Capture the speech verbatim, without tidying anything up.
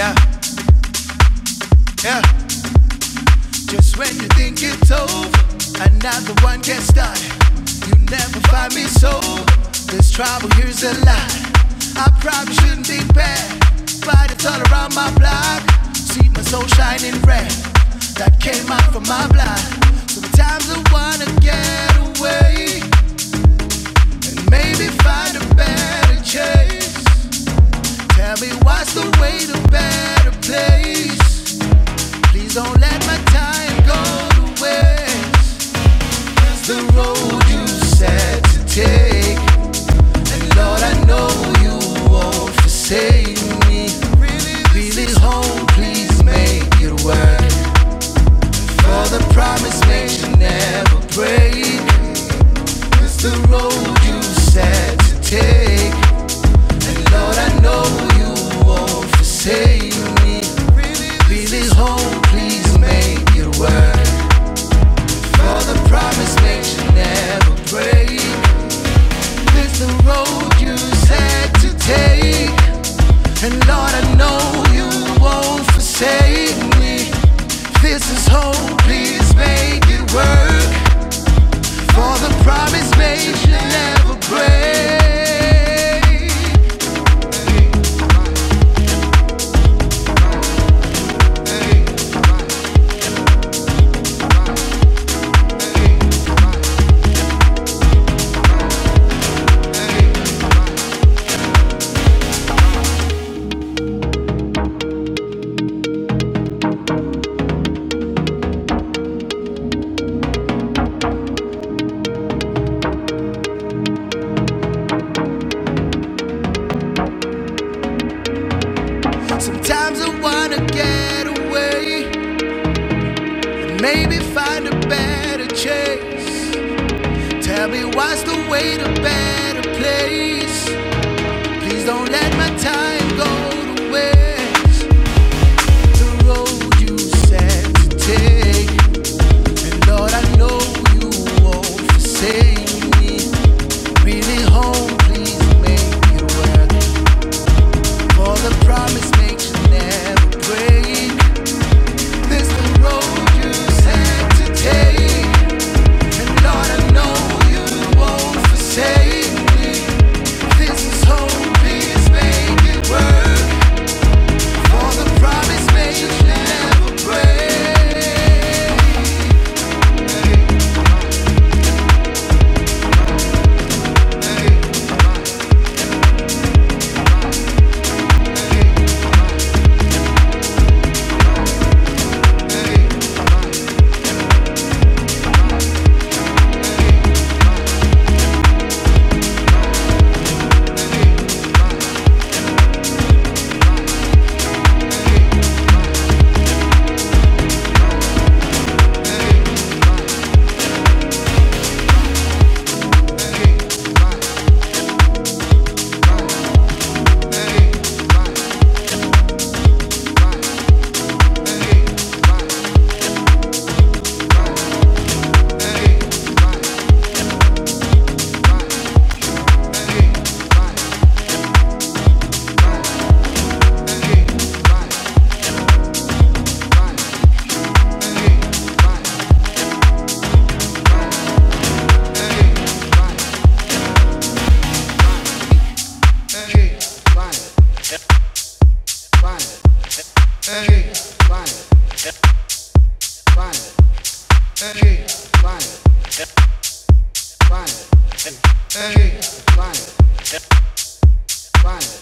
Yeah, yeah. Just when you think it's over, another one gets started. You never find me sober. This trouble here's a lie. I probably shouldn't be bad, but it's all around my block. See my soul shining red, that came out from my blood. Sometimes I wanna get away and maybe find a better chase. Tell me what's the way to better place. Please don't let my time go to waste. It's the road you said to take, and Lord, I know you won't forsake me. Really home, please make it work. For the promise made you never break. It's the road you said to take, and Lord, I know you won't forsake me. Really home, please make it work. For the promise made you never break. It's the road you said to take, and Lord, I know you won't forsake me. This is hope, please make it work. For the promise made you never break. Sometimes I wanna get away and maybe find a better chase. Tell me what's the way to better place. Please don't let my time go to waste. The road you said to take, and Lord, I know you won't forsake me. Really home, please make it work. For the promise makes you never break. This the road you said to take, and Lord, I know you won't forsake me. This is hope, please make it work. For the promise makes you never break. Fine.